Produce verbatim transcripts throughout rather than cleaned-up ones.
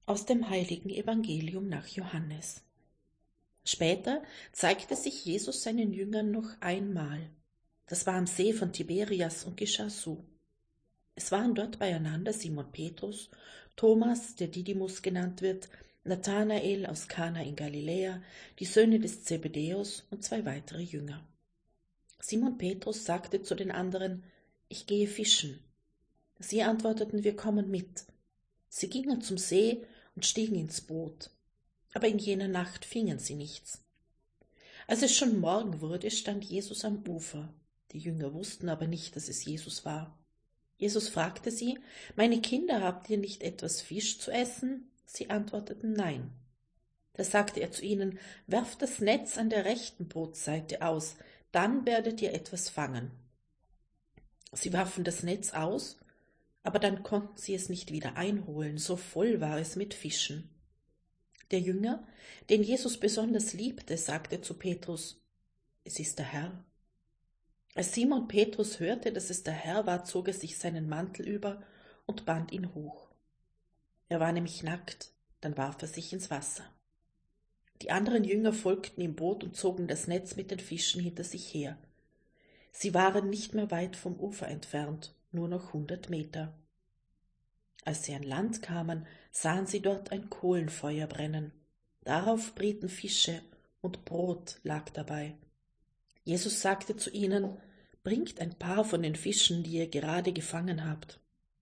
Aus dem heiligen Evangelium nach Johannes. Später zeigte sich Jesus seinen Jüngern noch einmal. Das war am See von Tiberias und geschah so. Es waren dort beieinander Simon Petrus, Thomas, der Didymus genannt wird, Nathanael aus Kana in Galiläa, die Söhne des Zebedäus und zwei weitere Jünger. Simon Petrus sagte zu den anderen: Ich gehe fischen. Sie antworteten: Wir kommen mit. Sie gingen zum See und stiegen ins Boot. Aber in jener Nacht fingen sie nichts. Als es schon Morgen wurde, stand Jesus am Ufer. Die Jünger wussten aber nicht, dass es Jesus war. Jesus fragte sie: Meine Kinder, habt ihr nicht etwas Fisch zu essen? Sie antworteten: Nein. Da sagte er zu ihnen: Werft das Netz an der rechten Bootsseite aus, dann werdet ihr etwas fangen. Sie warfen das Netz aus, aber dann konnten sie es nicht wieder einholen, so voll war es mit Fischen. Der Jünger, den Jesus besonders liebte, sagte zu Petrus: Es ist der Herr. Als Simon Petrus hörte, dass es der Herr war, zog er sich seinen Mantel über und band ihn hoch. Er war nämlich nackt, dann warf er sich ins Wasser. Die anderen Jünger folgten im Boot und zogen das Netz mit den Fischen hinter sich her. Sie waren nicht mehr weit vom Ufer entfernt, nur noch hundert Meter. Als sie an Land kamen, sahen sie dort ein Kohlenfeuer brennen. Darauf brieten Fische und Brot lag dabei. Jesus sagte zu ihnen: Bringt ein paar von den Fischen, die ihr gerade gefangen habt.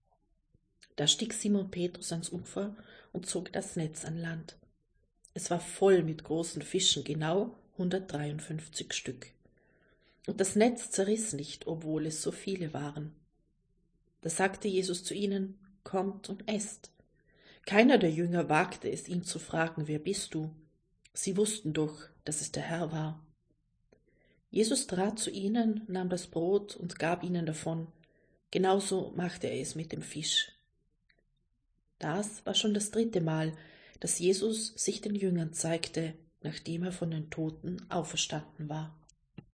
Da stieg Simon Petrus ans Ufer und zog das Netz an Land. Es war voll mit großen Fischen, genau hundertdreiundfünfzig Stück. Und das Netz zerriss nicht, obwohl es so viele waren. Da sagte Jesus zu ihnen: Kommt und esst. Keiner der Jünger wagte es, ihn zu fragen: Wer bist du? Sie wussten doch, dass es der Herr war. Jesus trat zu ihnen, nahm das Brot und gab ihnen davon. Genauso machte er es mit dem Fisch. Das war schon das dritte Mal, dass Jesus sich den Jüngern zeigte, nachdem er von den Toten auferstanden war.